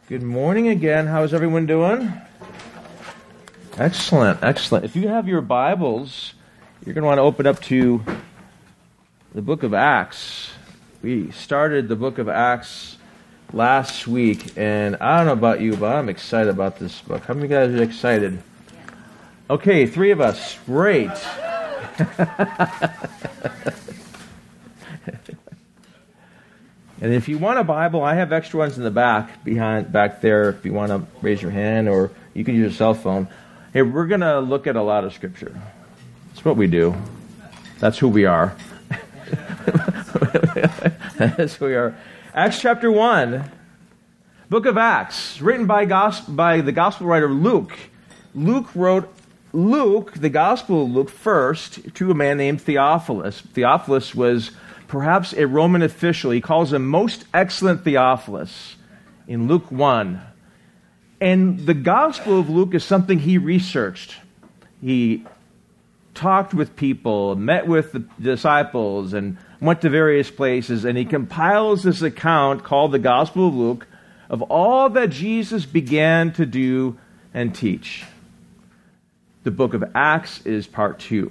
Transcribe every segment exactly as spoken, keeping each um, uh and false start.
Good morning again. How's everyone doing? Excellent, excellent. If you have your Bibles, you're going to want to open up to the book of Acts. We started the book of Acts last week, and I don't know about you, but I'm excited about this book. How many of you guys are excited? Okay, three of us. Great. And if you want a Bible, I have extra ones in the back, behind, back there, if you want to raise your hand, or you can use your cell phone. Hey, we're going to look at a lot of Scripture. That's what we do. That's who we are. That's who we are. Acts chapter one, book of Acts, written by, gospel, by the gospel writer Luke. Luke wrote Luke, the Gospel of Luke, first to a man named Theophilus. Theophilus was perhaps a Roman official. He calls him Most Excellent Theophilus in Luke one. And the Gospel of Luke is something he researched. He talked with people, met with the disciples, and went to various places, and he compiles this account called the Gospel of Luke of all that Jesus began to do and teach. The book of Acts is part two.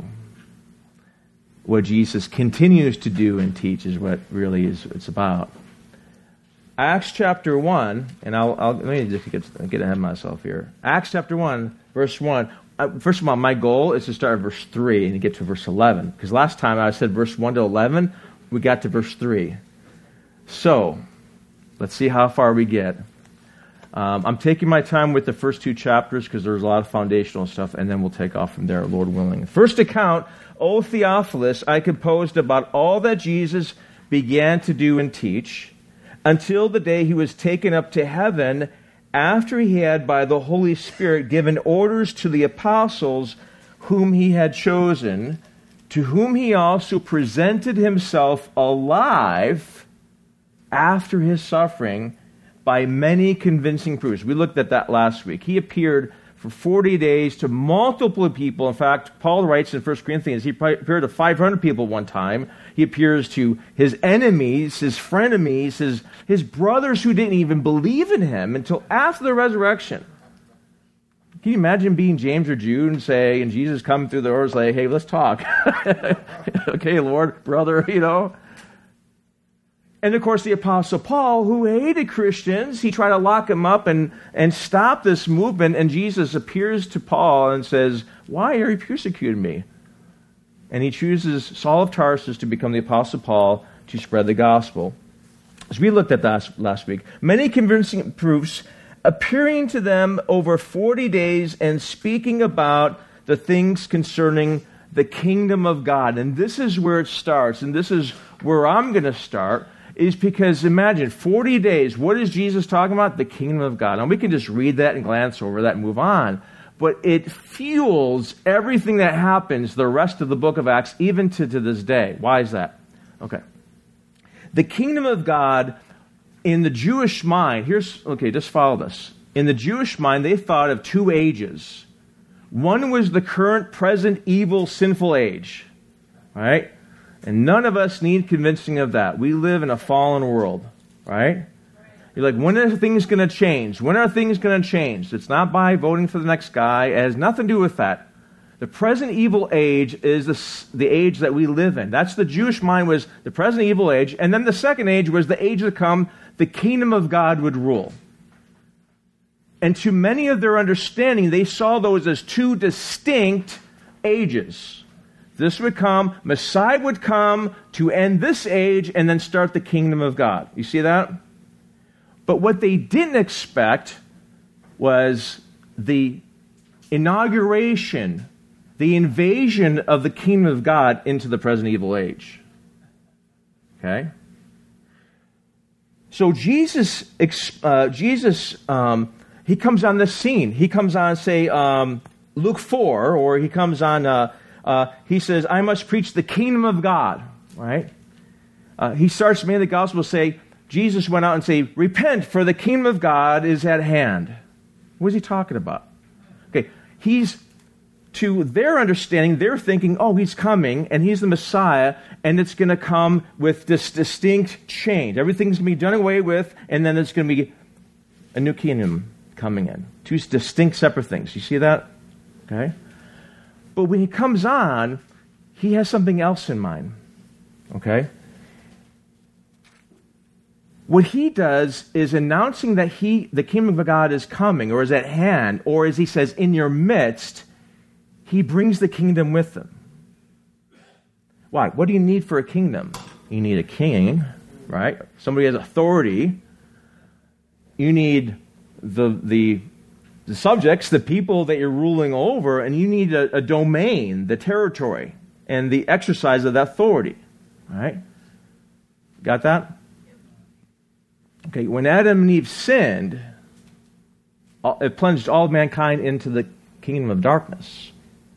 What Jesus continues to do and teach is what really is it's about. Acts chapter one, and I'll, I'll let me just get, get ahead of myself here. Acts chapter one, verse one. Uh, first of all, my goal is to start at verse three and to get to verse eleven. Because last time I said verse one to eleven, we got to verse three. So, let's see how far we get. Um, I'm taking my time with the first two chapters because there's a lot of foundational stuff, and then we'll take off from there, Lord willing. First account, O Theophilus, I composed about all that Jesus began to do and teach until the day he was taken up to heaven, after he had by the Holy Spirit given orders to the apostles whom he had chosen, to whom he also presented himself alive after his suffering by many convincing proofs. We looked at that last week. He appeared for forty days to multiple people. In fact, Paul writes in First Corinthians, he appeared to five hundred people one time. He appears to his enemies, his frenemies, his, his brothers who didn't even believe in him until after the resurrection. Can you imagine being James or Jude and say, and Jesus coming through the doors like, hey, let's talk. Okay, Lord, brother, you know. And of course, the Apostle Paul, who hated Christians, he tried to lock them up and, and stop this movement. And Jesus appears to Paul and says, why are you persecuting me? And he chooses Saul of Tarsus to become the Apostle Paul to spread the gospel. As we looked at that last week, many convincing proofs appearing to them over forty days and speaking about the things concerning the kingdom of God. And this is where it starts, and this is where I'm going to start. Is because, imagine, forty days, what is Jesus talking about? The kingdom of God. Now, we can just read that and glance over that and move on. But it fuels everything that happens the rest of the book of Acts, even to, to this day. Why is that? Okay. The kingdom of God, in the Jewish mind, here's, okay, just follow this. In the Jewish mind, they thought of two ages. One was the current, present, evil, sinful age. All right? And none of us need convincing of that. We live in a fallen world, right? You're like, when are things going to change? When are things going to change? It's not by voting for the next guy. It has nothing to do with that. The present evil age is the, the age that we live in. That's the Jewish mind, was the present evil age. And then the second age was the age to come, the kingdom of God would rule. And to many of their understanding, they saw those as two distinct ages. This would come, Messiah would come to end this age and then start the kingdom of God. You see that? But what they didn't expect was the inauguration, the invasion of the kingdom of God into the present evil age. Okay? So Jesus, uh, Jesus, um, he comes on the scene. He comes on, say, um, Luke four, or he comes on... Uh, Uh, he says, I must preach the kingdom of God, right? Uh, he starts to make the gospel say, Jesus went out and say, repent, for the kingdom of God is at hand. What is he talking about? Okay, he's, to their understanding, they're thinking, oh, he's coming, and he's the Messiah, and it's going to come with this distinct change. Everything's going to be done away with, and then it's going to be a new kingdom coming in. Two distinct separate things. You see that? Okay? But when he comes on, he has something else in mind. Okay? What he does is announcing that he, the kingdom of God is coming, or is at hand, or as he says, in your midst, he brings the kingdom with him. Why? What do you need for a kingdom? You need a king, right? Somebody has authority. You need the, the, the subjects, the people that you're ruling over, and you need a, a domain, the territory, and the exercise of that authority. Right? Got that? Okay, when Adam and Eve sinned, it plunged all of mankind into the kingdom of darkness.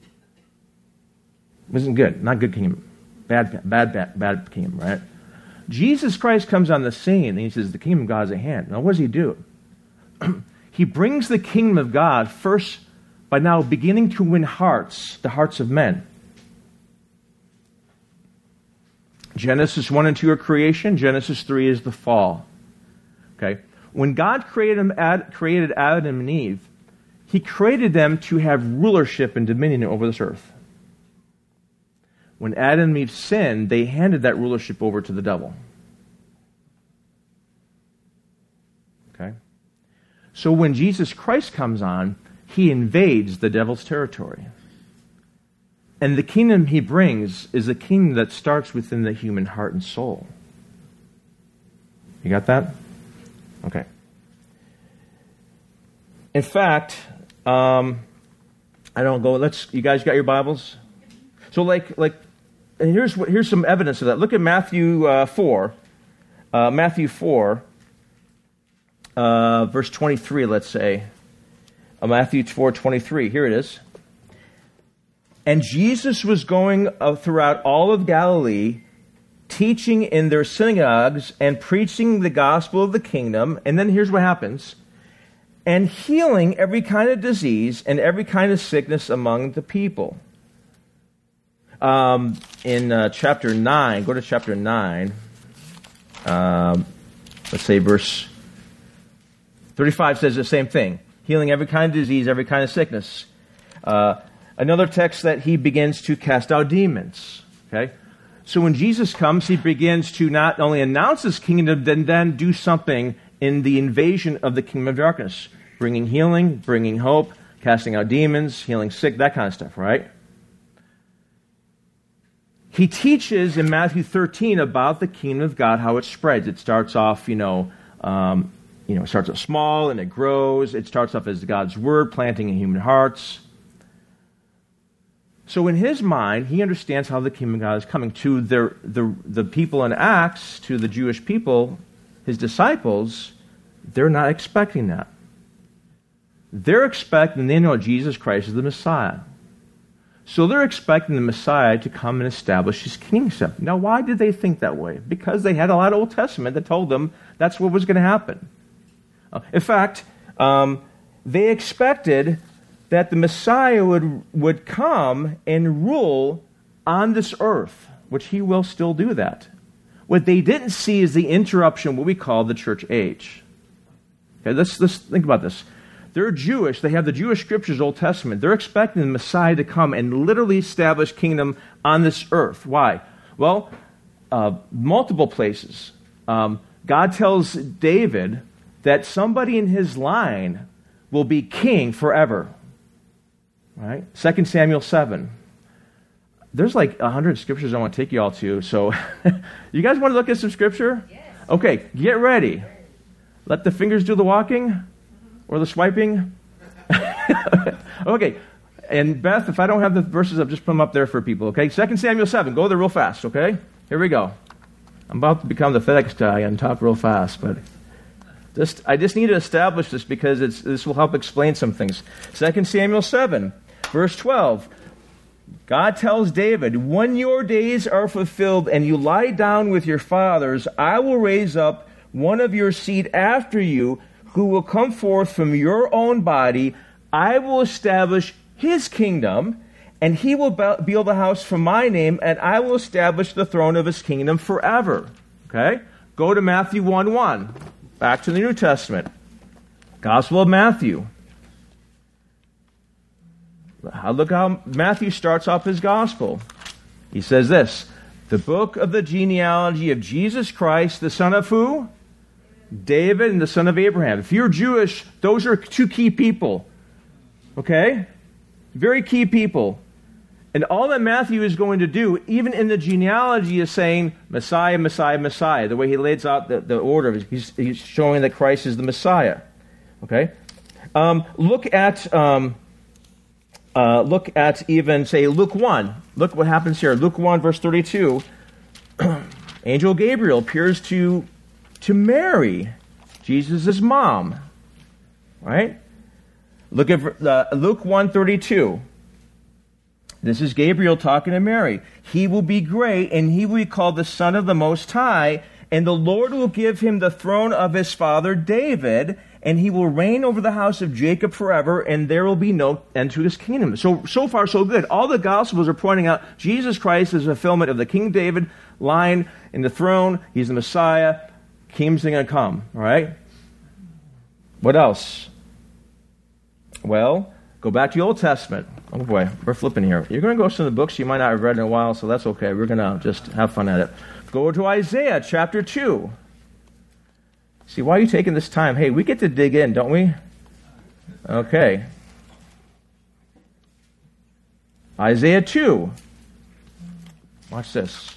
It wasn't good. Not good kingdom. Bad, bad, bad, bad kingdom, right? Jesus Christ comes on the scene and he says, the kingdom of God is at hand. Now, what does he do? He brings the kingdom of God first by now beginning to win hearts, the hearts of men. Genesis one and two are creation. Genesis three is the fall. Okay? When God created, Ad, created Adam and Eve, he created them to have rulership and dominion over this earth. When Adam and Eve sinned, they handed that rulership over to the devil. Okay? So when Jesus Christ comes on, he invades the devil's territory. And the kingdom he brings is a kingdom that starts within the human heart and soul. You got that? Okay. In fact, um, I don't go, let's, you guys got your Bibles? So like, like, and here's what, here's some evidence of that. Look at Matthew uh, four. Uh, Matthew four, uh, verse twenty-three, let's say. Uh, Matthew four, twenty-three. Here it is. And Jesus was going uh, throughout all of Galilee, teaching in their synagogues and preaching the gospel of the kingdom. And then here's what happens. And healing every kind of disease and every kind of sickness among the people. Um, in uh, chapter nine, go to chapter nine. Um, let's say verse thirty-five says the same thing. Healing every kind of disease, every kind of sickness. Uh, another text that he begins to cast out demons. Okay? So when Jesus comes, he begins to not only announce his kingdom, then, then do something in the invasion of the kingdom of darkness. Bringing healing, bringing hope, casting out demons, healing sick, that kind of stuff, right? He teaches in Matthew thirteen about the kingdom of God, how it spreads. It starts off, you know, um, you know, it starts off small and it grows. It starts off as God's word, planting in human hearts. So in his mind, he understands how the kingdom of God is coming to the, the, the people in Acts, to the Jewish people, his disciples. They're not expecting that. They're expecting, they know Jesus Christ is the Messiah. So they're expecting the Messiah to come and establish his kingship. Now, why did they think that way? Because they had a lot of Old Testament that told them that's what was going to happen. Uh, in fact, um, they expected that the Messiah would, would come and rule on this earth, which he will still do that. What they didn't see is the interruption, what we call the church age. Okay, let's, let's think about this. They're Jewish. They have the Jewish scriptures, Old Testament. They're expecting the Messiah to come and literally establish kingdom on this earth. Why? Well, uh, multiple places. Um, God tells David that somebody in his line will be king forever. Right? Second Samuel seven. There's like a hundred scriptures I want to take you all to. So, you guys want to look at some scripture? Yes. Okay, get ready. Let the fingers do the walking or the swiping. Okay. And Beth, if I don't have the verses up, just put them up there for people. Okay. Second Samuel seven. Go there real fast. Okay. Here we go. I'm about to become the FedEx guy and talk real fast, but just I just need to establish this because it's this will help explain some things. Second Samuel seven. Verse twelve, God tells David, when your days are fulfilled and you lie down with your fathers, I will raise up one of your seed after you who will come forth from your own body. I will establish his kingdom, and he will build a house for my name, and I will establish the throne of his kingdom forever. Okay? Go to Matthew one one. Back to the New Testament. Gospel of Matthew. Look how Matthew starts off his gospel. He says this, the book of the genealogy of Jesus Christ, the son of who? David and the son of Abraham. If you're Jewish, those are two key people. Okay? Very key people. And all that Matthew is going to do, even in the genealogy, is saying Messiah, Messiah, Messiah. The way he lays out the, the order, he's, he's showing that Christ is the Messiah. Okay? Um, look at um, uh, look at even, say, Luke one. Look what happens here. Luke one, verse thirty-two. Angel Gabriel appears to, to Mary, Jesus' mom. Right? Look at uh, Luke one thirty-two. This is Gabriel talking to Mary. He will be great, and he will be called the Son of the Most High, and the Lord will give him the throne of his father David, and he will reign over the house of Jacob forever, and there will be no end to his kingdom. So, so far, so good. All the Gospels are pointing out Jesus Christ is a fulfillment of the King David line in the throne. He's the Messiah. Kingdom's going to come. All right? What else? Well, go back to the Old Testament. Oh boy, we're flipping here. You're going to go to some of the books you might not have read in a while, so that's okay. We're going to just have fun at it. Go to Isaiah chapter two. See, why are you taking this time? Hey, we get to dig in, don't we? Okay. Isaiah two. Watch this.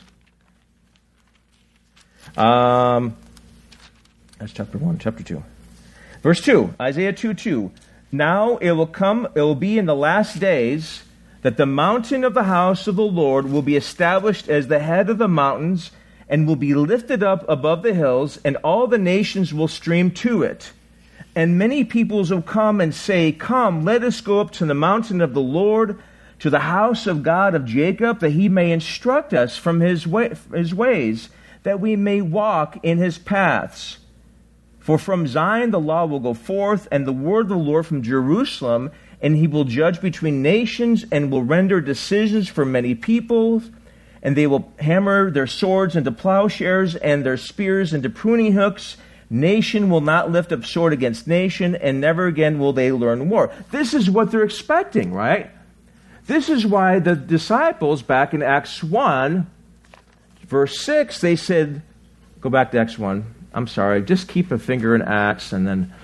Um, that's chapter one, chapter two. Verse two, Isaiah two two. Now it will come, it will be in the last days that the mountain of the house of the Lord will be established as the head of the mountains and will be lifted up above the hills, and all the nations will stream to it. And many peoples will come and say, come, let us go up to the mountain of the Lord, to the house of God of Jacob, that he may instruct us from his, way, his ways, that we may walk in his paths. For from Zion the law will go forth, and the word of the Lord from Jerusalem, and he will judge between nations, and will render decisions for many peoples, and they will hammer their swords into plowshares, and their spears into pruning hooks. Nation will not lift up sword against nation, and never again will they learn war. This is what they're expecting, right? This is why the disciples, back in Acts one, verse six, they said, go back to Acts one. I'm sorry, just keep a finger in Acts, and then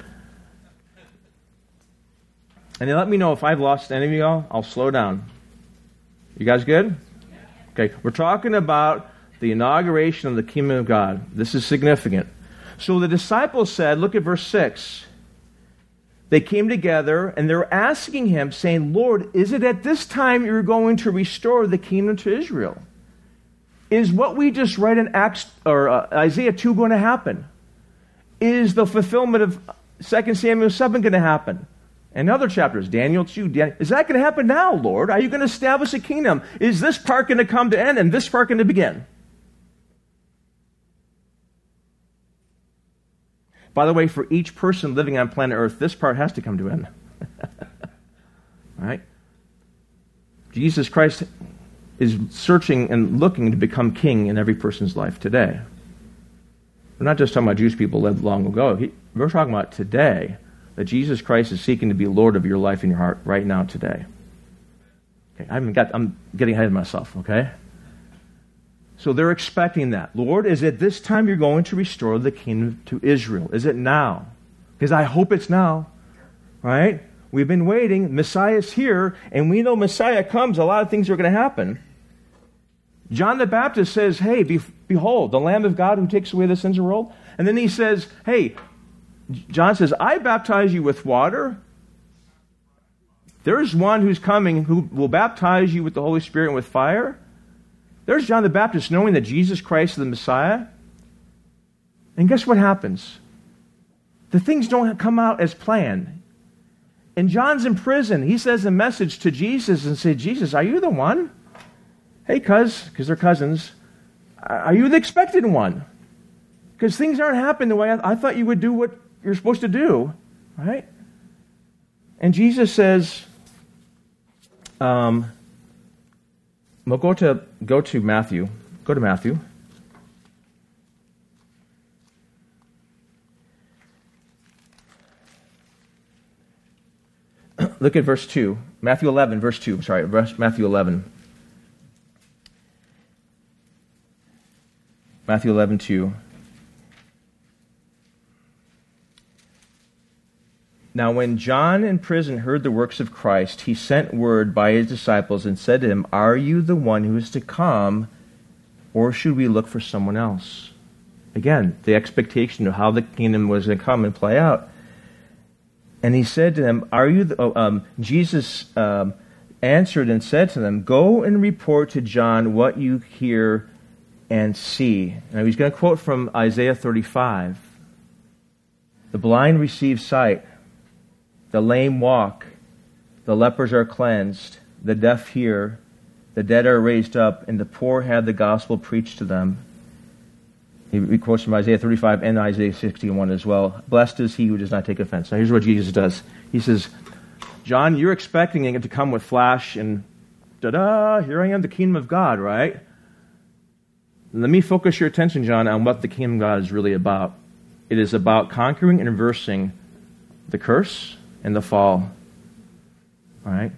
and then let me know if I've lost any of y'all. I'll slow down. You guys good? Okay, we're talking about the inauguration of the kingdom of God. This is significant. So the disciples said, look at verse six. They came together, and they're asking him, saying, Lord, is it at this time you're going to restore the kingdom to Israel? Is what we just read in Acts or uh, Isaiah two going to happen? Is the fulfillment of Second Samuel seven going to happen? And other chapters, Daniel two, Dan- is that going to happen now, Lord? Are you going to establish a kingdom? Is this part going to come to end and this part going to begin? By the way, for each person living on planet Earth, this part has to come to end. All right? Jesus Christ is searching and looking to become king in every person's life today. We're not just talking about Jewish people lived long ago. He, we're talking about today, that Jesus Christ is seeking to be Lord of your life and your heart right now today. Okay, I haven't got, I'm getting ahead of myself, okay? So they're expecting that. Lord, is it this time you're going to restore the kingdom to Israel? Is it now? Because I hope it's now, right? We've been waiting. Messiah's here, and we know Messiah comes. A lot of things are going to happen. John the Baptist says, hey, be, behold, the Lamb of God who takes away the sins of the world. And then he says, hey, John says, I baptize you with water. There's one who's coming who will baptize you with the Holy Spirit and with fire. There's John the Baptist knowing that Jesus Christ is the Messiah. And guess what happens? The things don't come out as planned. And John's in prison. He says a message to Jesus and says, Jesus, are you the one? Hey, cuz, because they're cousins, are you the expected one? Because things aren't happening the way I, I thought you would do what you're supposed to do, right? And Jesus says, um, well, go to, go to Matthew. Go to Matthew. look at verse two. Matthew eleven, verse two. Sorry, Matthew eleven. Matthew eleven, two. Now when John in prison heard the works of Christ, he sent word by his disciples and said to him, "Are you the one who is to come, or should we look for someone else?" Again, the expectation of how the kingdom was going to come and play out. And he said to them, "Are you?" The, oh, um, Jesus um, answered and said to them, "Go and report to John what you hear and see." Now he's going to quote from Isaiah thirty-five. "The blind receive sight, the lame walk, the lepers are cleansed, the deaf hear, the dead are raised up, and the poor have the gospel preached to them." He quotes from Isaiah thirty-five and Isaiah sixty-one as well. "Blessed is he who does not take offense." Now here's what Jesus does. He says, "John, you're expecting it to come with flash and da-da, here I am, the kingdom of God, right? Let me focus your attention, John, on what the kingdom of God is really about. It is about conquering and reversing the curse and the fall. All right?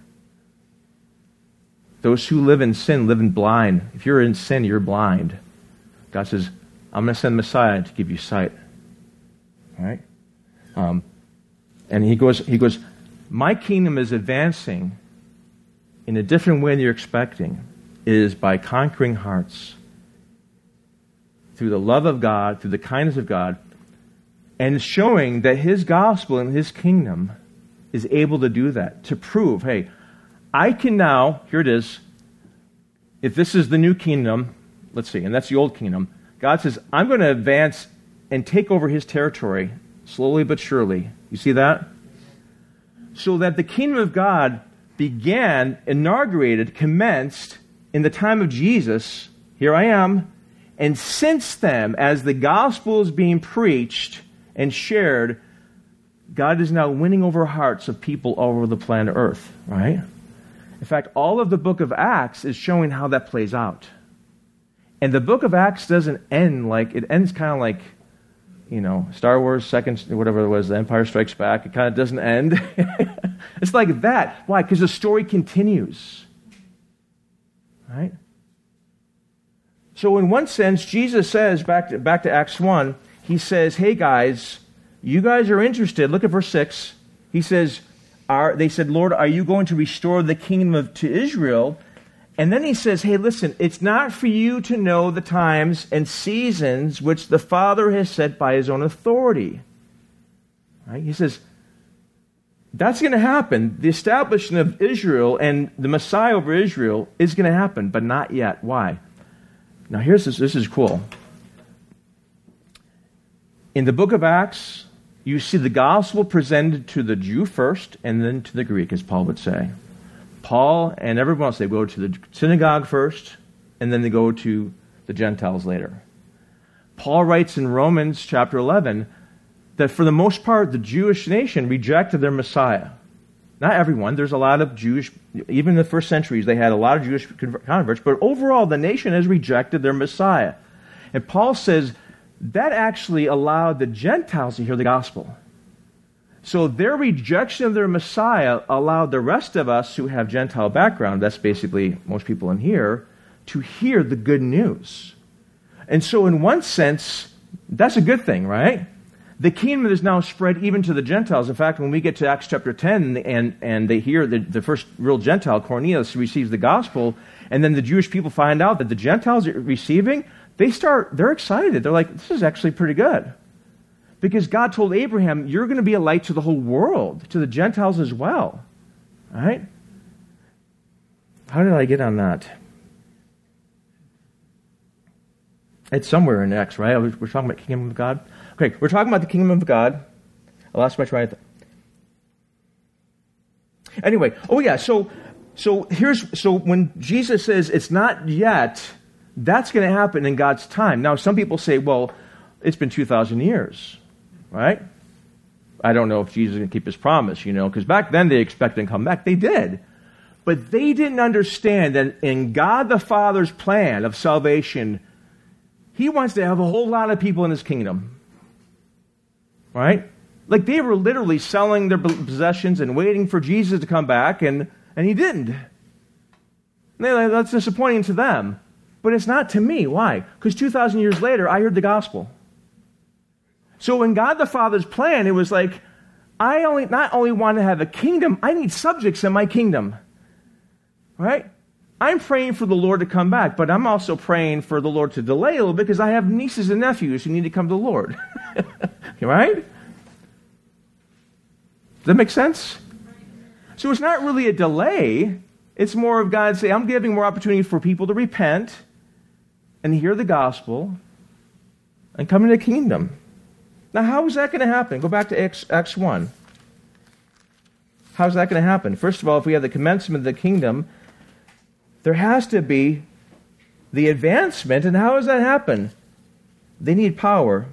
Those who live in sin live in blind. If you're in sin, you're blind. God says, I'm going to send Messiah to give you sight." All right? Um, and he goes, he goes, "My kingdom is advancing in a different way than you're expecting. It is by conquering hearts through the love of God, through the kindness of God, and showing that his gospel and his kingdom is able to do that, to prove, hey, I can now," here it is, if this is the new kingdom, let's see, and that's the old kingdom, God says, I'm going to advance and take over his territory slowly but surely. You see that? So that the kingdom of God began, inaugurated, commenced in the time of Jesus. Here I am. And since then, as the gospel is being preached and shared, God is now winning over hearts of people all over the planet Earth, right? In fact, all of the book of Acts is showing how that plays out. And the book of Acts doesn't end like, it ends kind of like, you know, Star Wars, second, whatever it was, The Empire Strikes Back. It kind of doesn't end. It's like that. Why? Because the story continues. Right? So in one sense, Jesus says, back to, back to Acts one, he says, hey guys, you guys are interested. Look at verse six. He says, are, they said, Lord, are you going to restore the kingdom of, to Israel? And then he says, hey, listen, it's not for you to know the times and seasons which the Father has set by his own authority. Right? He says, that's going to happen. The establishment of Israel and the Messiah over Israel is going to happen, but not yet. Why? Now here's this, this is cool. In the book of Acts, you see the gospel presented to the Jew first and then to the Greek, as Paul would say. Paul and everyone else, they go to the synagogue first, and then they go to the Gentiles later. Paul writes in Romans chapter eleven that for the most part, the Jewish nation rejected their Messiah. Not everyone. There's a lot of Jewish, even in the first centuries, they had a lot of Jewish converts, but overall, the nation has rejected their Messiah. And Paul says that actually allowed the Gentiles to hear the gospel. So their rejection of their Messiah allowed the rest of us who have Gentile background, that's basically most people in here, to hear the good news. And so in one sense, that's a good thing, right? The kingdom is now spread even to the Gentiles. In fact, when we get to Acts chapter ten and, and they hear the, the first real Gentile, Cornelius, receives the gospel, and then the Jewish people find out that the Gentiles are receiving, they start, they're excited. They're like, this is actually pretty good. Because God told Abraham, you're going to be a light to the whole world, to the Gentiles as well. All right? How did I get on that? It's somewhere in Acts, right? We're talking about the kingdom of God. Okay, we're talking about the kingdom of God. I lost my train of thought. Anyway, oh yeah, so so here's so when Jesus says it's not yet, that's going to happen in God's time. Now, some people say, well, it's been two thousand years. Right? I don't know if Jesus is going to keep his promise, you know, because back then they expected him to come back. They did. But they didn't understand that in God the Father's plan of salvation, he wants to have a whole lot of people in his kingdom. Right? Like they were literally selling their possessions and waiting for Jesus to come back, and, and he didn't. And like, that's disappointing to them. But it's not to me. Why? Because two thousand years later, I heard the gospel. So when God the Father's plan, it was like, I only not only want to have a kingdom, I need subjects in my kingdom. Right? I'm praying for the Lord to come back, but I'm also praying for the Lord to delay a little bit because I have nieces and nephews who need to come to the Lord. Right? Does that make sense? So it's not really a delay. It's more of God saying, I'm giving more opportunity for people to repent and hear the gospel and come into the kingdom. Now, how is that going to happen? Go back to Acts, Acts one. How's that going to happen? First of all, if we have the commencement of the kingdom, there has to be the advancement. And how does that happen? They need power.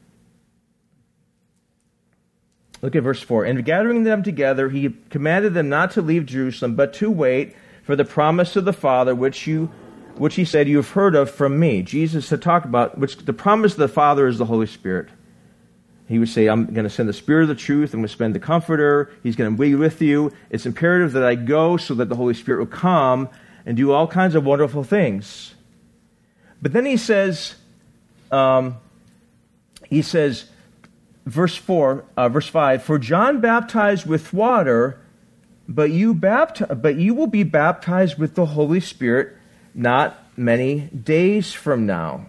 Look at verse four. And gathering them together, he commanded them not to leave Jerusalem, but to wait for the promise of the Father, which you, which he said, you have heard of from me. Jesus had talked about, which the promise of the Father is the Holy Spirit. He would say, I'm going to send the Spirit of the truth. I'm going to send the Comforter. He's going to be with you. It's imperative that I go so that the Holy Spirit will come and do all kinds of wonderful things. But then he says, um, he says, verse four, uh, verse five, for John baptized with water, but you bapti- but you will be baptized with the Holy Spirit not many days from now.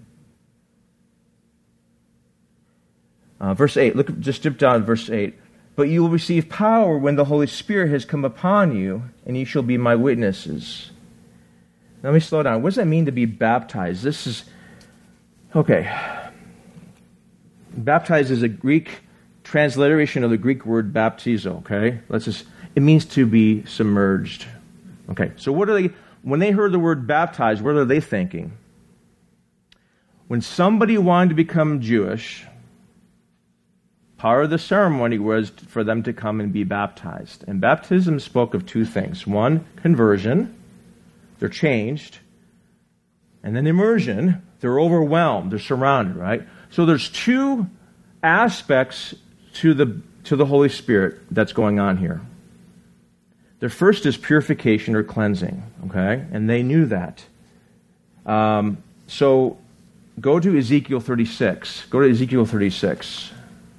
Uh, verse eight, look, just dip down to verse eight. But you will receive power when the Holy Spirit has come upon you, and you shall be my witnesses. Now, let me slow down. What does that mean to be baptized? This is, okay. Baptized is a Greek transliteration of the Greek word baptizo, okay? Let's just, it means to be submerged. Okay, so what are they, when they heard the word baptized, what are they thinking? When somebody wanted to become Jewish, part of the ceremony was for them to come and be baptized. And baptism spoke of two things. One, conversion. They're changed. And then immersion. They're overwhelmed. They're surrounded, right? So there's two aspects to the, to the Holy Spirit that's going on here. The first is purification or cleansing, okay? And they knew that. Um, so go to Ezekiel thirty-six. Go to Ezekiel thirty-six.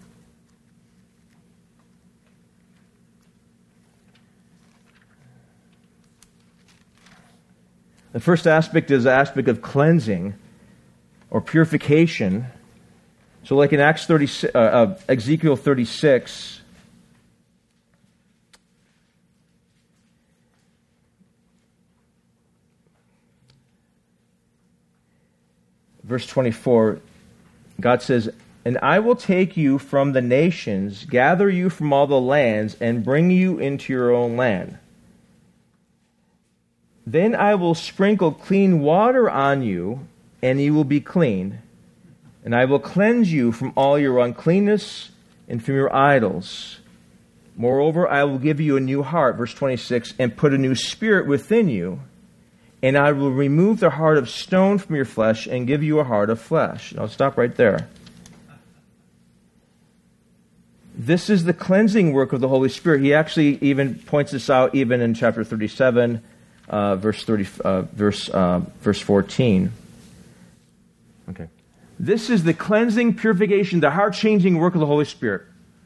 The first aspect is the aspect of cleansing or purification. So like in Acts thirty, uh, uh, Ezekiel thirty-six, verse twenty-four, God says, and I will take you from the nations, gather you from all the lands, and bring you into your own land. Then I will sprinkle clean water on you, and you will be clean. And I will cleanse you from all your uncleanness and from your idols. Moreover, I will give you a new heart, verse twenty-six, and put a new spirit within you. And I will remove the heart of stone from your flesh and give you a heart of flesh. Now, stop right there. This is the cleansing work of the Holy Spirit. He actually even points this out even in chapter thirty-seven. Uh, verse thirty, uh, verse uh, verse fourteen. Okay, this is the cleansing, purification, the heart-changing work of the Holy Spirit.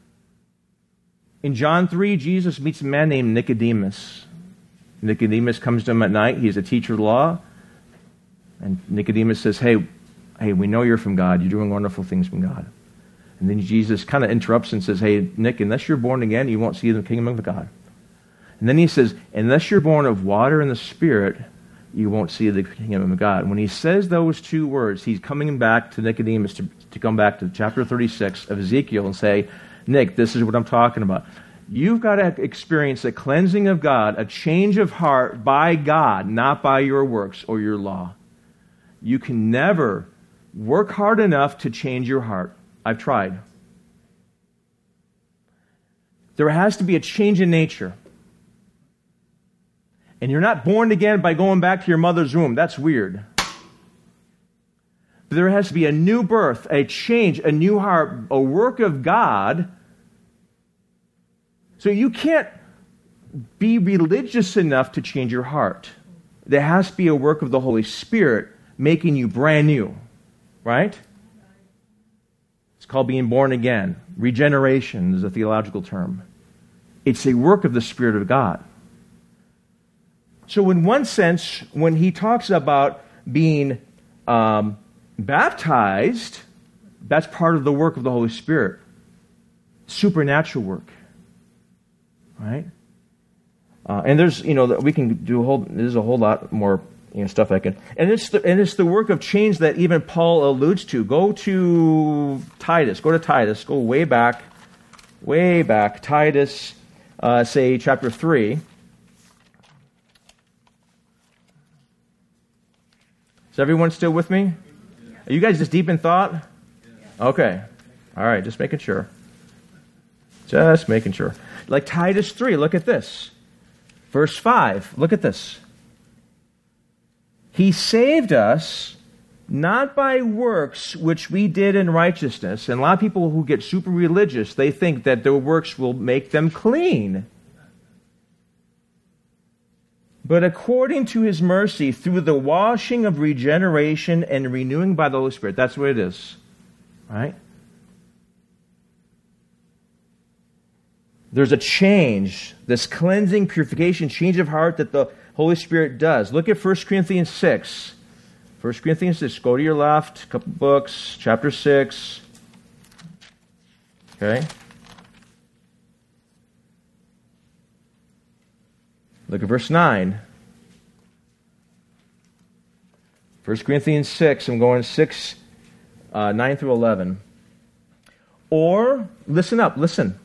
In John three, Jesus meets a man named Nicodemus. Nicodemus comes to him at night. He's a teacher of the law, and Nicodemus says, "Hey, hey, we know you're from God. You're doing wonderful things from God." And then Jesus kind of interrupts and says, "Hey, Nick, unless you're born again, you won't see the kingdom of God." And then he says, unless you're born of water and the Spirit, you won't see the kingdom of God. When he says those two words, he's coming back to Nicodemus to, to come back to chapter thirty-six of Ezekiel and say, Nick, this is what I'm talking about. You've got to experience a cleansing of God, a change of heart by God, not by your works or your law. You can never work hard enough to change your heart. I've tried. There has to be a change in nature. And you're not born again by going back to your mother's womb. That's weird. But there has to be a new birth, a change, a new heart, a work of God So you can't be religious enough to change your heart. There has to be a work of the Holy Spirit making you brand new, right? It's called being born again. Regeneration is a theological term. It's a work of the Spirit of God. So in one sense, when he talks about being um, baptized, that's part of the work of the Holy Spirit. Supernatural work. Right? Uh, and there's, you know, we can do a whole, there's a whole lot more, you know, stuff I can, and it's the, and it's the work of change that even Paul alludes to. Go to Titus, go to Titus, go way back, way back, Titus, uh, say chapter three. Is everyone still with me? Are you guys just deep in thought? Okay. All right, just making sure. Just making sure. Like Titus three, look at this. Verse five, look at this. He saved us not by works which we did in righteousness. And a lot of people who get super religious, they think that their works will make them clean. But according to His mercy, through the washing of regeneration and renewing by the Holy Spirit. That's what it is. Right? There's a change, this cleansing, purification, change of heart that the Holy Spirit does. Look at First Corinthians six. First Corinthians six. Go to your left, a couple books, chapter six. Okay. Look at verse nine. First Corinthians six, I'm going six, uh, nine through eleven. Or, listen up, listen.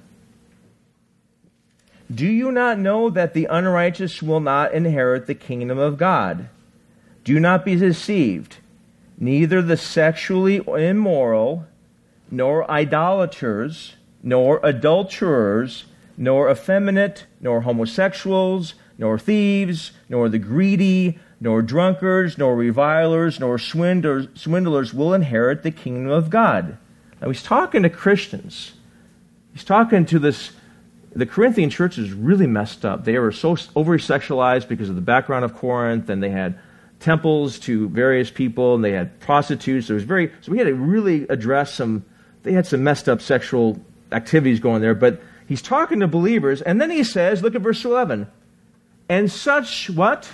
Do you not know that the unrighteous will not inherit the kingdom of God? Do not be deceived. Neither the sexually immoral, nor idolaters, nor adulterers, nor effeminate, nor homosexuals, nor thieves, nor the greedy, nor drunkards, nor revilers, nor swindlers, swindlers will inherit the kingdom of God. Now he's talking to Christians. He's talking to this. The Corinthian church is really messed up. They were so over-sexualized because of the background of Corinth, and they had temples to various people, and they had prostitutes. There was very so we had to really address some. They had some messed up sexual activities going there. But he's talking to believers, and then he says, look at verse eleven, and such what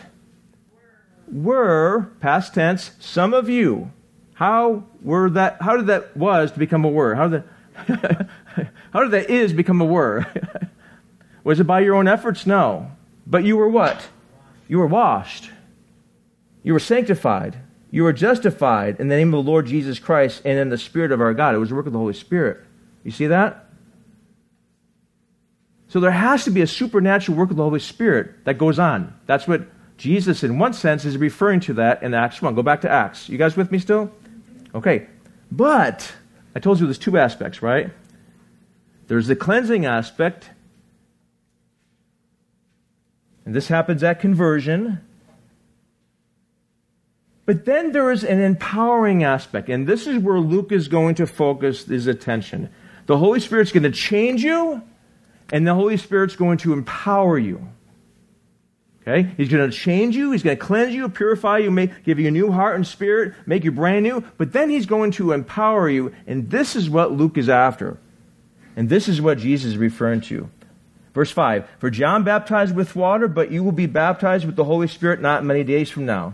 were past tense some of you. How were that? How did that was to become a word? How did that? How did that is become a word? Was it by your own efforts? No. But you were what? You were washed. You were sanctified. You were justified in the name of the Lord Jesus Christ and in the Spirit of our God. It was the work of the Holy Spirit. You see that? So there has to be a supernatural work of the Holy Spirit that goes on. That's what Jesus, in one sense, is referring to that in Acts one. Go back to Acts. You guys with me still? Okay. But I told you there's two aspects, right? There's the cleansing aspect, and this happens at conversion. But then there is an empowering aspect, and this is where Luke is going to focus his attention. The Holy Spirit's going to change you, and the Holy Spirit's going to empower you. Okay? He's going to change you, He's going to cleanse you, purify you, make, give you a new heart and spirit, make you brand new, but then He's going to empower you, and this is what Luke is after. And this is what Jesus is referring to. Verse five, for John baptized with water, but you will be baptized with the Holy Spirit not many days from now.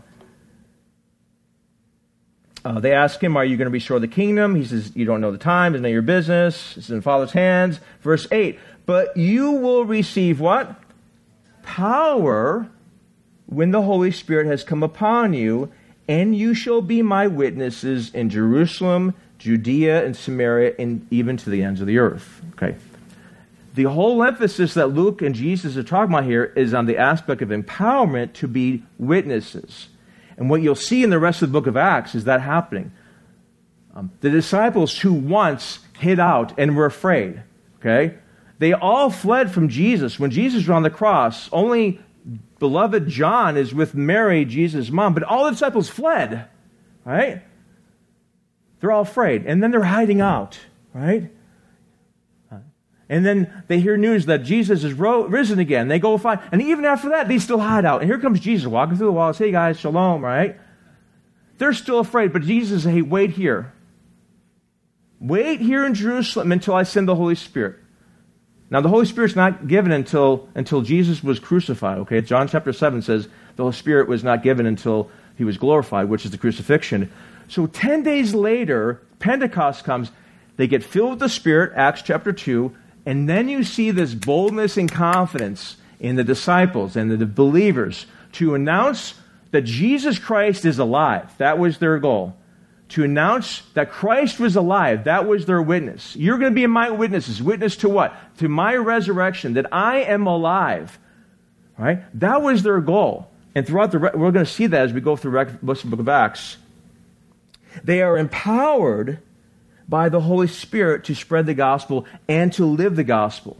Uh, they ask him, are you going to restore the kingdom? He says, you don't know the time, it's not your business, it's in the Father's hands. Verse eight, but you will receive what? Power when the Holy Spirit has come upon you, and you shall be my witnesses in Jerusalem, Judea, and Samaria, and even to the ends of the earth. Okay. The whole emphasis that Luke and Jesus are talking about here is on the aspect of empowerment to be witnesses. And what you'll see in the rest of the book of Acts is that happening. Um, the disciples who once hid out and were afraid, okay, they all fled from Jesus. When Jesus was on the cross, only beloved John is with Mary, Jesus' mom, but all the disciples fled, right? They're all afraid. And then they're hiding out, right? And then they hear news that Jesus is ro- risen again. They go find, and even after that, they still hide out. And here comes Jesus walking through the walls. Hey guys, shalom, right? They're still afraid, but Jesus says, hey, wait here. Wait here in Jerusalem until I send the Holy Spirit. Now, the Holy Spirit's not given until, until Jesus was crucified, okay? John chapter seven says the Holy Spirit was not given until he was glorified, which is the crucifixion. So ten days later, Pentecost comes. They get filled with the Spirit, Acts chapter two, and then you see this boldness and confidence in the disciples and the believers to announce that Jesus Christ is alive. That was their goal. To announce that Christ was alive. That was their witness. You're going to be my witnesses. Witness to what? To my resurrection, that I am alive. Right? That was their goal. And throughout the, we're going to see that as we go through the book of Acts. They are empowered by the Holy Spirit to spread the gospel and to live the gospel.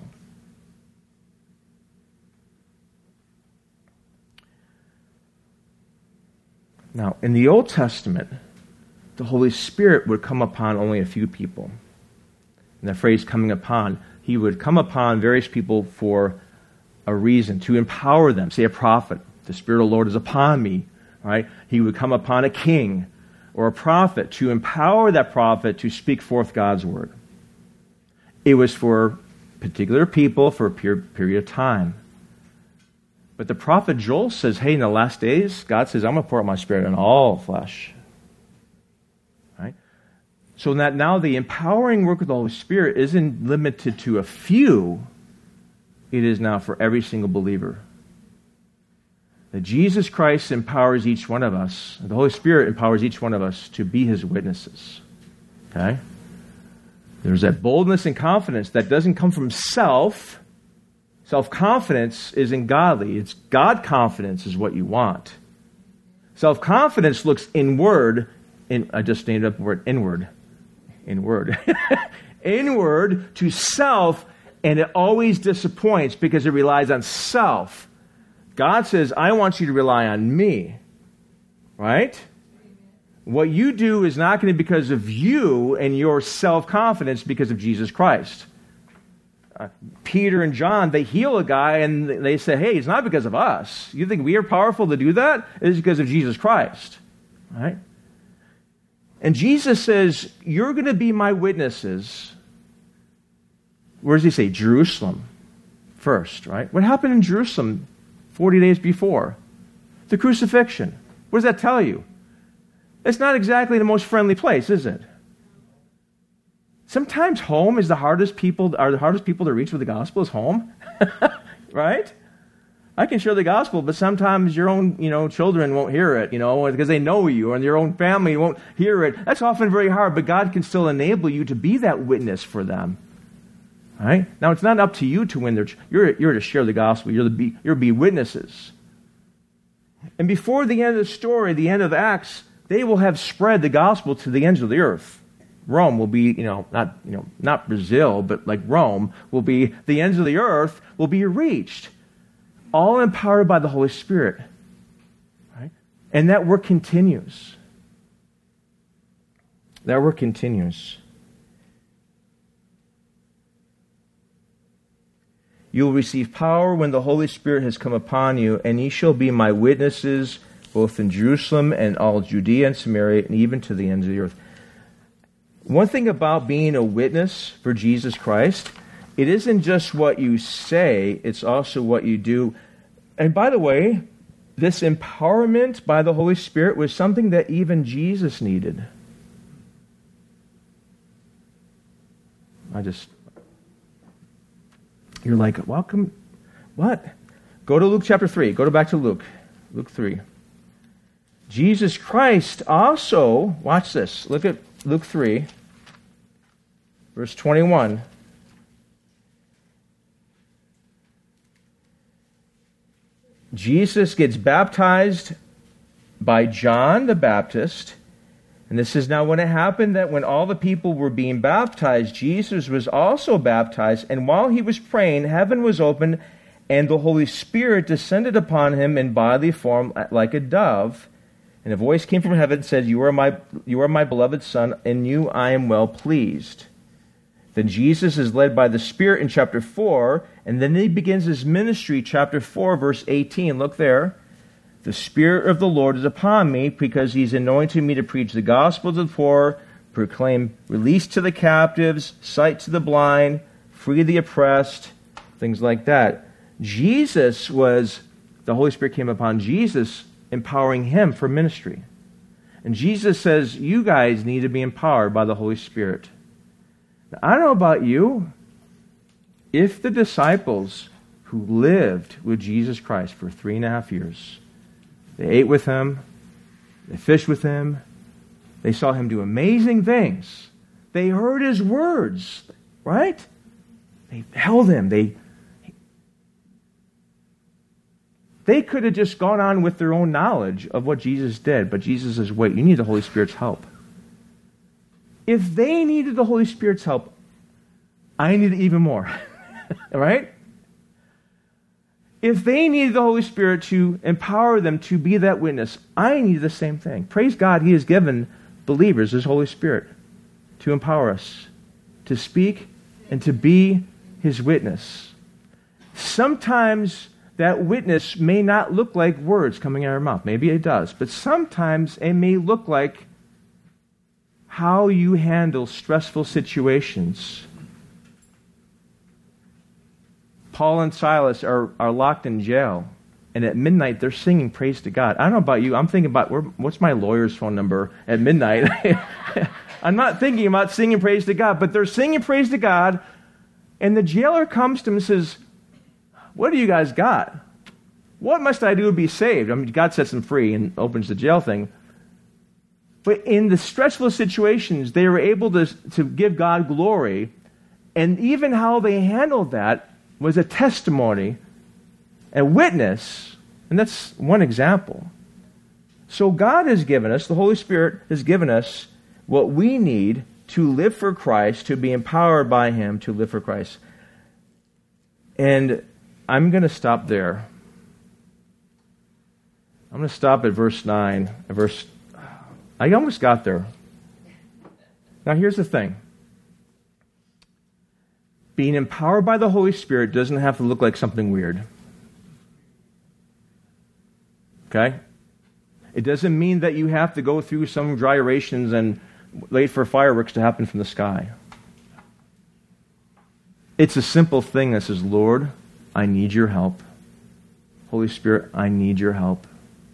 Now, in the Old Testament, the Holy Spirit would come upon only a few people. And the phrase coming upon, he would come upon various people for a reason, to empower them. Say a prophet, the Spirit of the Lord is upon me. Right? He would come upon a king or a prophet to empower that prophet to speak forth God's word. It was for particular people for a period of time. But the prophet Joel says, hey, in the last days, God says, I'm going to pour out my Spirit on all flesh. Right? So that now the empowering work of the Holy Spirit isn't limited to a few. It is now for every single believer. That Jesus Christ empowers each one of us, the Holy Spirit empowers each one of us to be His witnesses. Okay? There's that boldness and confidence that doesn't come from self. Self-confidence isn't godly. It's God-confidence is what you want. Self-confidence looks inward. In, I just named up the word inward. Inward. Inward to self, and it always disappoints because it relies on self. God says, I want you to rely on me. Right? What you do is not going to be because of you and your self-confidence, because of Jesus Christ. Uh, Peter and John, they heal a guy and they say, hey, it's not because of us. You think we are powerful to do that? It's because of Jesus Christ. Right? And Jesus says, you're going to be my witnesses. Where does he say? Jerusalem first, right? What happened in Jerusalem forty days before? The crucifixion. What does that tell you? It's not exactly the most friendly place, is it? Sometimes home is the hardest people, are the hardest people to reach with the gospel is home. Right? I can share the gospel, but sometimes your own, you know, children won't hear it, you know, because they know you, and your own family won't hear it. That's often very hard, but God can still enable you to be that witness for them. Right? Now, it's not up to you to win their... You're, you're to share the gospel. You're to be, you're to be witnesses. And before the end of the story, the end of Acts, they will have spread the gospel to the ends of the earth. Rome will be, you know, not, you know, not Brazil, but like Rome will be, the ends of the earth will be reached. All empowered by the Holy Spirit. Right? And that work continues. That work continues. You will receive power when the Holy Spirit has come upon you, and ye shall be my witnesses both in Jerusalem and all Judea and Samaria, and even to the ends of the earth. One thing about being a witness for Jesus Christ, it isn't just what you say, it's also what you do. And by the way, this empowerment by the Holy Spirit was something that even Jesus needed. I just... You're like, welcome, what? Go to Luke chapter three. Go to back to Luke. Luke three. Jesus Christ also, watch this. Look at Luke three, verse twenty-one. Jesus gets baptized by John the Baptist. And this is now when it happened that when all the people were being baptized, Jesus was also baptized. And while he was praying, heaven was opened, and the Holy Spirit descended upon him in bodily form like a dove. And a voice came from heaven and said, You are my, you are my beloved Son, in you I am well pleased. Then Jesus is led by the Spirit in chapter four, and then he begins his ministry, chapter four, verse eighteen. Look there. The Spirit of the Lord is upon me, because he's anointed me to preach the gospel to the poor, proclaim release to the captives, sight to the blind, free the oppressed, things like that. Jesus was, the Holy Spirit came upon Jesus, empowering him for ministry. And Jesus says, you guys need to be empowered by the Holy Spirit. Now, I don't know about you. If the disciples who lived with Jesus Christ for three and a half years, they ate with him, they fished with him, they saw him do amazing things, they heard his words, right? They held him. They They could have just gone on with their own knowledge of what Jesus did, but Jesus says, wait, you need the Holy Spirit's help. If they needed the Holy Spirit's help, I need it even more. Right? If they needed the Holy Spirit to empower them to be that witness, I need the same thing. Praise God, he has given believers his Holy Spirit to empower us to speak and to be his witness. Sometimes that witness may not look like words coming out of our mouth. Maybe it does. But sometimes it may look like how you handle stressful situations. Paul and Silas are, are locked in jail, and at midnight they're singing praise to God. I don't know about you. I'm thinking about where, what's my lawyer's phone number at midnight. I'm not thinking about singing praise to God, but they're singing praise to God, and the jailer comes to him and says, what do you guys got? What must I do to be saved? I mean, God sets them free and opens the jail thing. But in the stressful situations, they were able to, to give God glory. And even how they handled that was a testimony, a witness. And that's one example. So God has given us, the Holy Spirit has given us what we need to live for Christ, to be empowered by him to live for Christ. And I'm going to stop there. I'm going to stop at verse nine. Verse, I almost got there. Now here's the thing. Being empowered by the Holy Spirit doesn't have to look like something weird. Okay? It doesn't mean that you have to go through some gyrations and wait for fireworks to happen from the sky. It's a simple thing that says, Lord, I need your help. Holy Spirit, I need your help.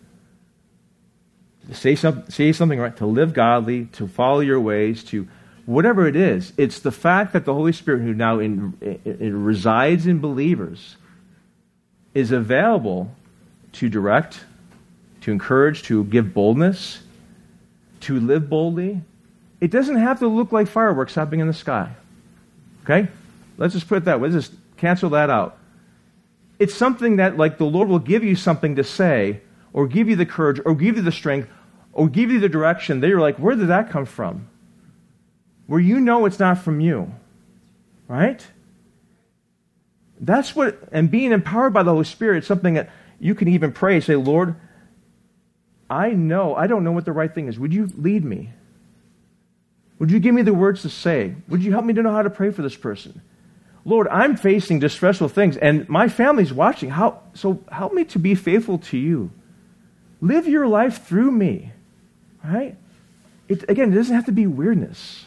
To say, some, say something right, to live godly, to follow your ways, to whatever it is. It's the fact that the Holy Spirit, who now in, it, it resides in believers, is available to direct, to encourage, to give boldness, to live boldly. It doesn't have to look like fireworks happening in the sky. Okay? Let's just put it that way. Let's just cancel that out. It's something that, like, the Lord will give you something to say, or give you the courage, or give you the strength, or give you the direction that you're like, where did that come from? Where you know it's not from you. Right? That's what, and being empowered by the Holy Spirit is something that you can even pray, say, Lord, I know, I don't know what the right thing is. Would you lead me? Would you give me the words to say? Would you help me to know how to pray for this person? Lord, I'm facing distressful things, and my family's watching. How, so help me to be faithful to you. Live your life through me. Right? It, again, it doesn't have to be weirdness.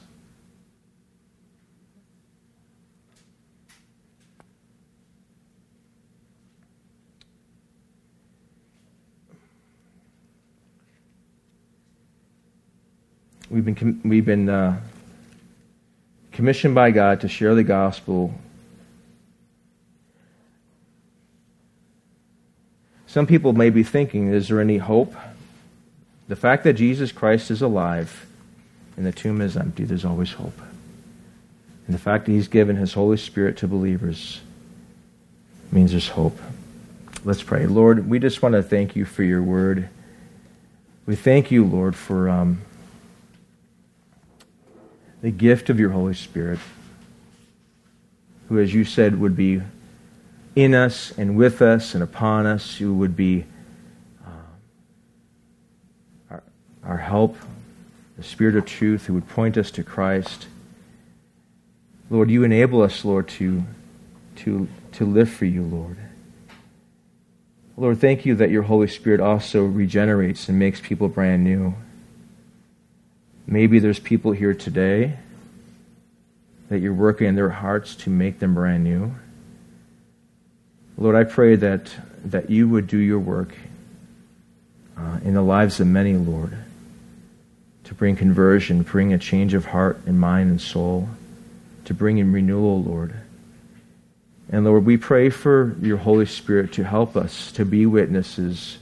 We've been com- we've been uh, commissioned by God to share the gospel. Some people may be thinking, is there any hope? The fact that Jesus Christ is alive and the tomb is empty, there's always hope. And the fact that he's given his Holy Spirit to believers means there's hope. Let's pray. Lord, we just want to thank you for your word. We thank you, Lord, for um, the gift of your Holy Spirit, who, as you said, would be in us and with us and upon us, who would be uh, our, our help, the Spirit of truth, who would point us to Christ. Lord, you enable us, Lord, to, to, to live for you, Lord. Lord, thank you that your Holy Spirit also regenerates and makes people brand new. Maybe there's people here today that you're working in their hearts to make them brand new. Lord, I pray that, that you would do your work uh, in the lives of many, Lord, to bring conversion, bring a change of heart and mind and soul, to bring in renewal, Lord. And Lord, we pray for your Holy Spirit to help us to be witnesses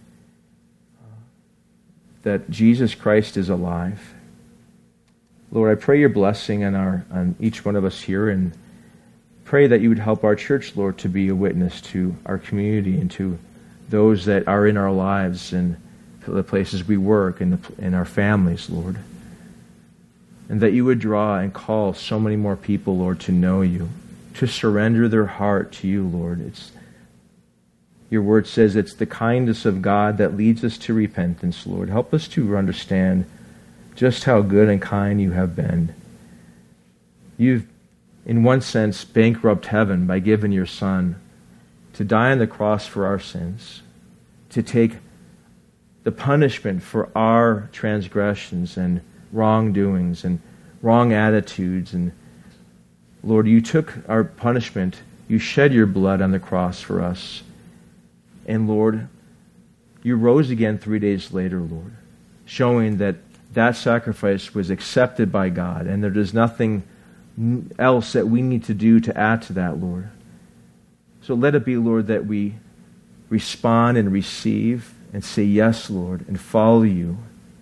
that Jesus Christ is alive. Lord, I pray your blessing on our on each one of us here, and pray that you would help our church, Lord, to be a witness to our community and to those that are in our lives and the places we work and in our families, Lord. And that you would draw and call so many more people, Lord, to know you, to surrender their heart to you, Lord. It's your word says it's the kindness of God that leads us to repentance, Lord. Help us to understand just how good and kind you have been. You've, in one sense, bankrupt heaven by giving your Son to die on the cross for our sins, to take the punishment for our transgressions and wrongdoings and wrong attitudes. And Lord, you took our punishment. You shed your blood on the cross for us. And Lord, you rose again three days later, Lord, showing that that sacrifice was accepted by God, and there is nothing else that we need to do to add to that, Lord. So let it be, Lord, that we respond and receive and say yes, Lord, and follow you.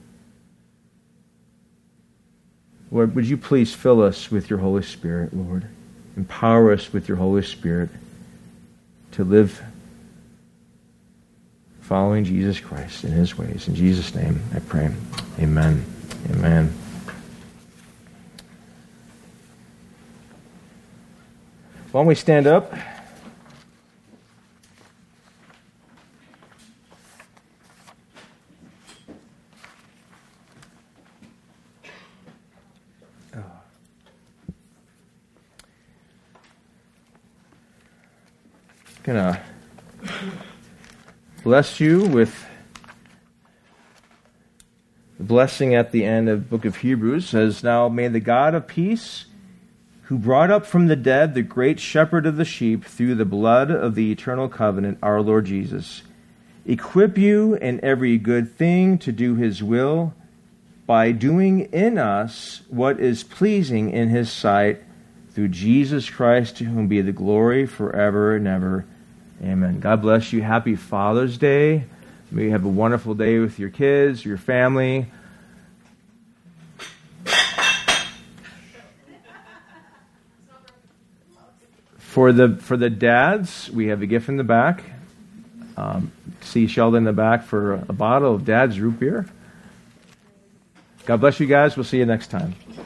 Lord, would you please fill us with your Holy Spirit, Lord. Empower us with your Holy Spirit to live following Jesus Christ in his ways. In Jesus' name I pray. Amen. Amen. Why don't we stand up? Gonna bless you with the blessing at the end of the book of Hebrews. Says, now may the God of peace, who brought up from the dead the great shepherd of the sheep through the blood of the eternal covenant, our Lord Jesus, equip you in every good thing to do his will, by doing in us what is pleasing in his sight, through Jesus Christ, to whom be the glory forever and ever. Amen. God bless you. Happy Father's Day. May you have a wonderful day with your kids, your family. For the for the dads, we have a gift in the back. Um, see Sheldon in the back for a bottle of Dad's root beer. God bless you guys. We'll see you next time.